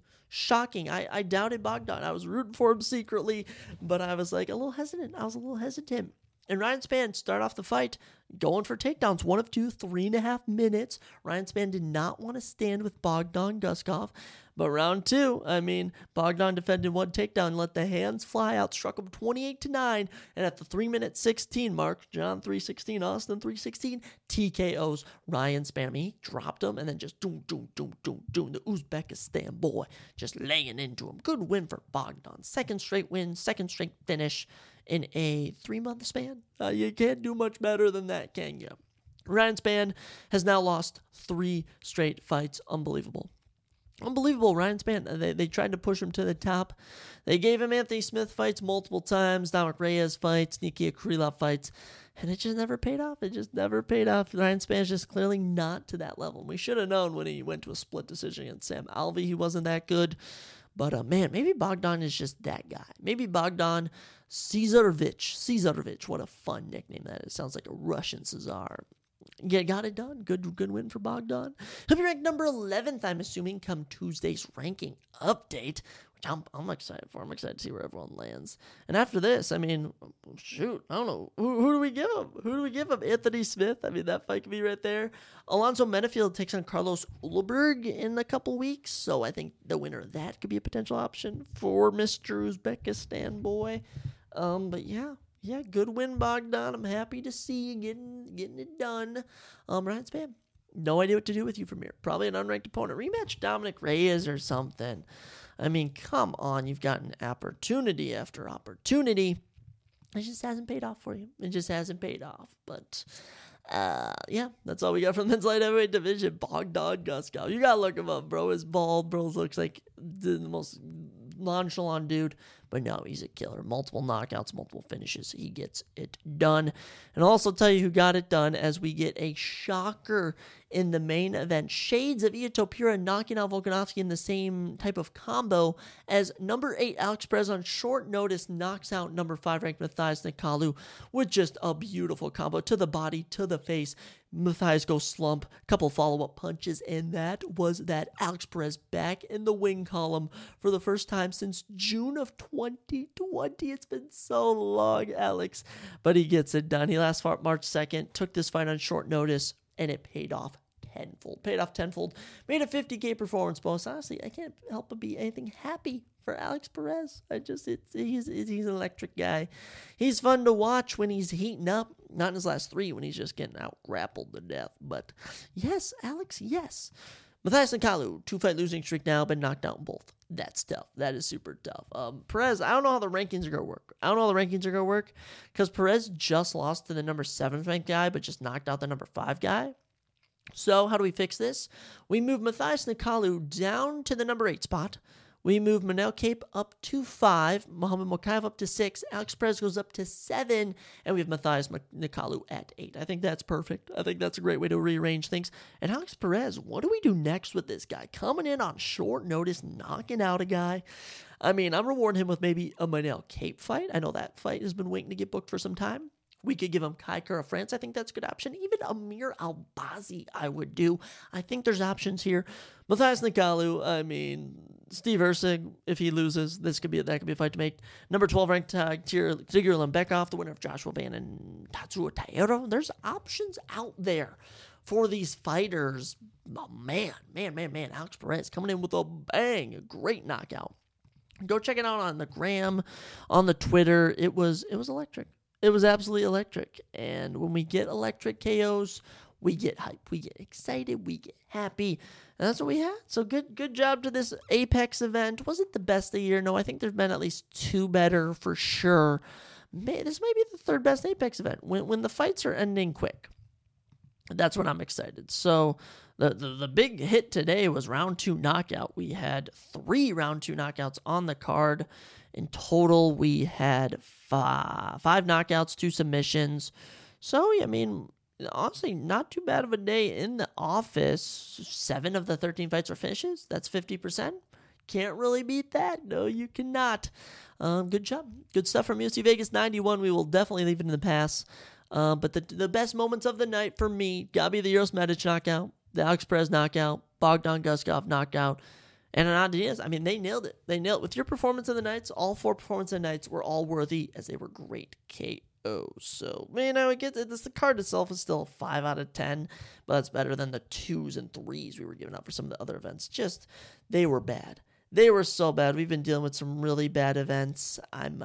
I doubted Bogdan. I was rooting for him secretly, but I was like a little hesitant. And Ryan Spann started off the fight going for takedowns. 1 of 2, 3.5 minutes. Ryan Spann did not want to stand with Bogdan Guskov. But round 2, Bogdan defended 1 takedown, let the hands fly out, struck him 28-9. And at the 3-minute 16 mark, John 3:16, Austin 3:16, TKOs Ryan Spann. He dropped him and then just doom. The Uzbekistan boy just laying into him. Good win for Bogdan. Second straight win, second straight finish in a 3-month span. You can't do much better than that, can you? Ryan Spann has now lost 3 straight fights. Unbelievable, Ryan Spann. They tried to push him to the top. They gave him Anthony Smith fights multiple times, Dominic Reyes fights, Nikita Krylov fights, and it just never paid off. Ryan Spann's just clearly not to that level. We should have known when he went to a split decision against Sam Alvey he wasn't that good. But, maybe Bogdan is just that guy. Maybe Bogdan Cesarevich. What a fun nickname that is. Sounds like a Russian Caesar. Yeah, got it done. Good win for Bogdan. He'll be ranked number 11th, I'm assuming, come Tuesday's ranking update, which I'm excited for. I'm excited to see where everyone lands. And after this, I don't know. Who do we give him? Anthony Smith? That fight could be right there. Alonzo Menafield takes on Carlos Uleberg in a couple weeks, so I think the winner of that could be a potential option for Mr. Uzbekistan boy. But yeah, good win, Bogdan. I'm happy to see you getting it done. Ryan Spann, no idea what to do with you from here. Probably an unranked opponent. Rematch Dominic Reyes or something. Come on. You've gotten opportunity after opportunity. It just hasn't paid off for you. But, that's all we got from the men's light heavyweight division. Bogdan Guskov. You gotta look him up, bro. He's bald. Bro looks like the most nonchalant dude. But no, he's a killer. Multiple knockouts, multiple finishes. He gets it done. And I'll also tell you who got it done as we get a shocker in the main event. Shades of Ilia Topuria knocking out Volkanovski in the same type of combo as number 8 Alex Perez on short notice knocks out number 5 ranked Matthias Nicolau with just a beautiful combo to the body, to the face. Matthias goes slump, couple follow-up punches, and that was that. Alex Perez back in the win column for the first time since June of 2020. It's been so long, Alex. But he gets it done. He last fought March 2nd, took this fight on short notice, and it paid off tenfold. Made a $50K performance bonus. Honestly, I can't help but be anything happy for Alex Perez. He's an electric guy. He's fun to watch when he's heating up. Not in his last 3 when he's just getting out grappled to death. But yes, Alex, yes. Matthias Nicolau, 2-fight losing streak now, been knocked out in both. That's tough. That is super tough. Perez, I don't know how the rankings are going to work. Because Perez just lost to the number 7 ranked guy, but just knocked out the number 5 guy. So how do we fix this? We move Matthias Nicolau down to the number 8 spot. We move Manel Kape up to 5, Muhammad Mokaev up to 6, Alex Perez goes up to 7, and we have Matthias Nicolau at 8. I think that's perfect. I think that's a great way to rearrange things. And Alex Perez, what do we do next with this guy? Coming in on short notice, knocking out a guy. I mean, I'm rewarding him with maybe a Manel Kape fight. I know that fight has been waiting to get booked for some time. We could give him Kai Kara France. I think that's a good option. Even Amir Albazi, I would do. I think there's options here. Matthias Nicolau, I mean, Steve Erceg, if he loses, that could be a fight to make. Number 12 ranked Tigger Lembekov, the winner of Joshua Van and Tatsuo Taira. There's options out there for these fighters. Oh, man. Alex Perez coming in with a bang. A great knockout. Go check it out on the gram, on the Twitter. It was electric. It was absolutely electric. And when we get electric KOs, we get hype. We get excited. We get happy. And that's what we had. So good job to this Apex event. Was it the best of the year? No, I think there's been at least 2 better for sure. This may be the 3rd best Apex event. When the fights are ending quick, that's when I'm excited. So the big hit today was round 2 knockout. We had 3 round 2 knockouts on the card. In total, we had 5 knockouts, 2 submissions. So, I mean, honestly, not too bad of a day in the office. 7 of the 13 fights are finishes. That's 50%. Can't really beat that. No, you cannot. Good job. Good stuff from UFC Vegas 91. We will definitely leave it in the past. But the best moments of the night for me, gotta be the Uros Medic knockout, the Alex Perez knockout, Bogdan Guskov knockout, and Hernan Diaz. I mean, they nailed it. With your performance of the nights, all 4 performance of the nights were all worthy as they were great KOs. So, man, I would get this. The card itself is still a 5 out of 10, but that's better than the 2s and 3s we were giving out for some of the other events. Just, they were bad. They were so bad. We've been dealing with some really bad events. I'm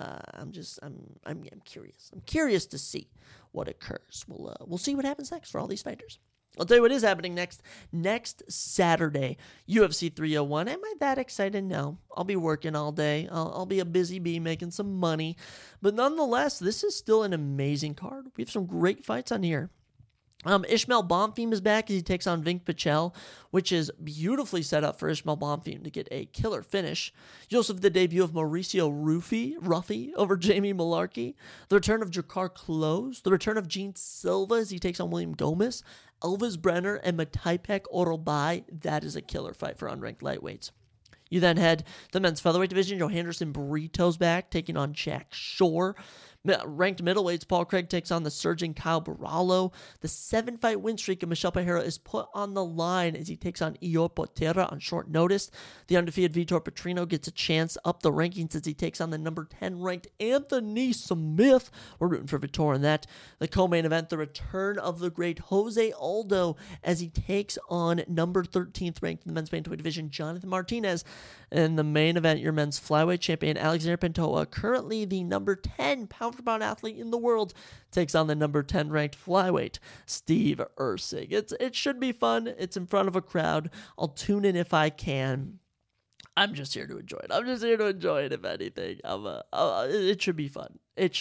curious. I'm curious to see what occurs. We'll see what happens next for all these fighters. I'll tell you what is happening next Saturday, UFC 301. Am I that excited? No. I'll be working all day. I'll be a busy bee making some money. But nonetheless, this is still an amazing card. We have some great fights on here. Ishmael Bonfim is back as he takes on Vink Pichel, which is beautifully set up for Ishmael Bonfim to get a killer finish. You also have the debut of Mauricio Ruffy over Jamie Malarkey, the return of Jakar Close, the return of Gene Silva as he takes on William Gomez, Elvis Brenner, and Matipek Orobai. That is a killer fight for unranked lightweights. You then head to the men's featherweight division. Johanderson Burrito's back, taking on Jack Shore. Ranked middleweights, Paul Craig takes on the surging Kyle Barallo. The 7-fight win streak of Michel Pereira is put on the line as he takes on Ior Potera on short notice. The undefeated Vitor Petrino gets a chance up the rankings as he takes on the number 10 ranked Anthony Smith. We're rooting for Vitor in that. The co-main event, the return of the great Jose Aldo as he takes on number 13th ranked in the men's bantamweight division, Jonathan Martinez. In the main event, your men's flyweight champion, Alexander Pantoja, currently the number 10 pound-for-pound athlete in the world, takes on the number 10 ranked flyweight, Steve Erceg. It should be fun. It's in front of a crowd. I'll tune in if I can. I'm just here to enjoy it. If anything, it should be fun.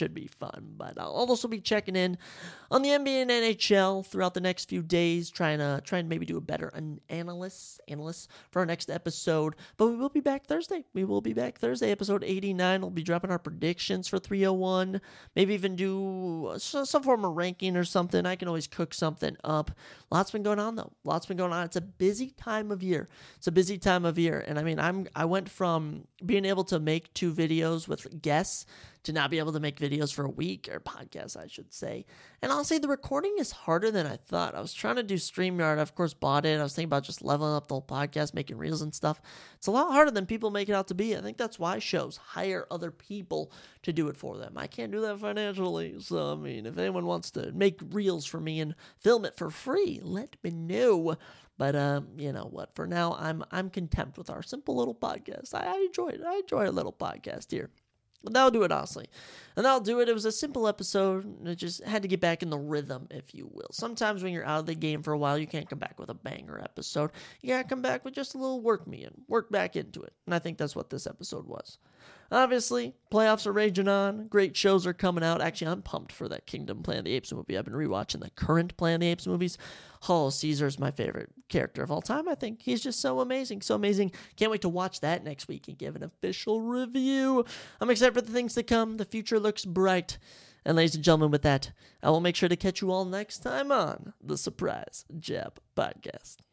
But I'll also be checking in on the NBA and NHL throughout the next few days, trying to maybe do a better analyst for our next episode. But we will be back Thursday. Episode 89. We'll be dropping our predictions for 301. Maybe even do some form of ranking or something. I can always cook something up. Lots been going on, though. It's a busy time of year. And I mean, I went from being able to make 2 videos with guests to not be able to make videos for a week, or podcasts, I should say. And I'll say the recording is harder than I thought. I was trying to do StreamYard. I, of course, bought it. I was thinking about just leveling up the whole podcast, making reels and stuff. It's a lot harder than people make it out to be. I think that's why shows hire other people to do it for them. I can't do that financially. So, I mean, if anyone wants to make reels for me and film it for free, let me know. But you know what? For now, I'm content with our simple little podcast. I enjoy it. I enjoy a little podcast here. But that'll do it, honestly. And that'll do it. It was a simple episode. I just had to get back in the rhythm, if you will. Sometimes when you're out of the game for a while, you can't come back with a banger episode. You gotta come back with just a little work me in. Work back into it. And I think that's what this episode was. Obviously, playoffs are raging on. Great shows are coming out. Actually, I'm pumped for that Kingdom Planet of the Apes movie. I've been rewatching the current Planet of the Apes movies. Oh, Caesar's my favorite character of all time. I think he's just so amazing. So amazing. Can't wait to watch that next week and give an official review. I'm excited for the things to come. The future looks bright. And ladies and gentlemen, with that, I will make sure to catch you all next time on the Surprise Jab Podcast.